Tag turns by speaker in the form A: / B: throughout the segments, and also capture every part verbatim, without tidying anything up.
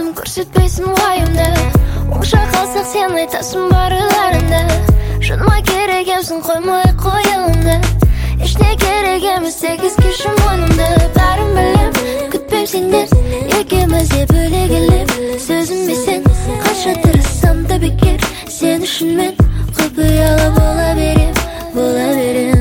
A: көрсетпейсің уайымды. Оңша қалсақ сен айтасың барыларында. Жаныма керек емсің, қоймай қойылымды. Ешне керек емес, тек ескешім ойнымды. Бәрін білем, күтпем сенен, екеуміз де бөлегіліп. Сөзім сен, қанша тырыссам да бекер. Сен үшін мен құпиялы бола берем, бола берем.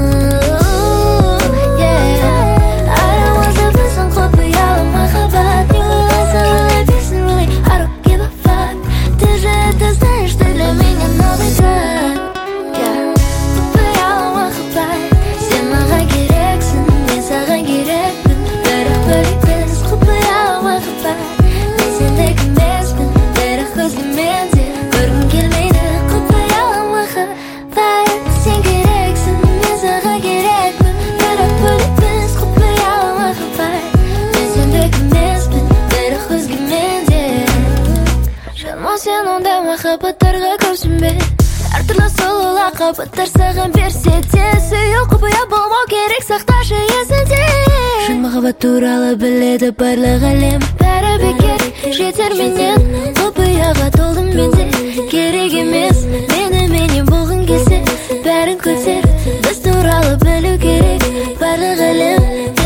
A: Сен ондай махаббаттарға көрсінбе. Әртүрлі сұлу лақапаттар саған берсе де, сүйу құпия болмау керек, сақташы есіңде. Шын махаббат туралы біледі барлық әлем. Бәрі бекер, жетер менен, құпияға толдым менде. Керек емес, мені менен болғың келсе, бәрін көтер, біз туралы білу керек, барлық әлем.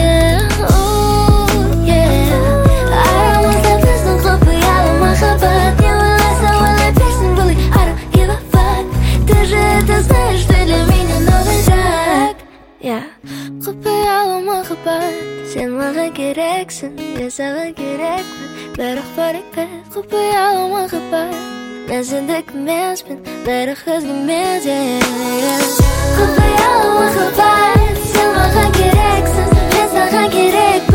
A: Арамызда біздің құпиялы махаббат. Құпиялы махаббат, сен маған керексің, мен саған керекпін, бірақ барекпен. Құпиялы махаббат, мен сендік емеспін, бірақ өзгемен. Құпиялы махаббат, сен маған керексің, мен саған керекпін.